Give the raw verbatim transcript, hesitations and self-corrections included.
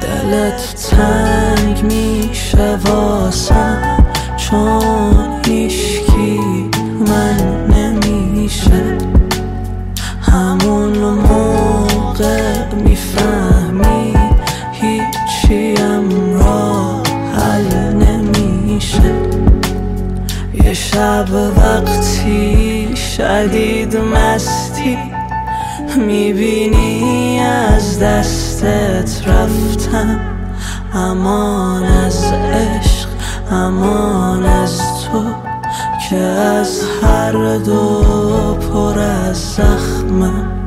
دلت تنگ میشه واسم، چون هیچکی من نمیشه. همون موقع میفهمی هیچیم راه حل نمیشه. یه شب وقتی شدید مستی میبینی از دستت رفتم، امان از عشق، امان از تو که از هر دو پر از زخمم.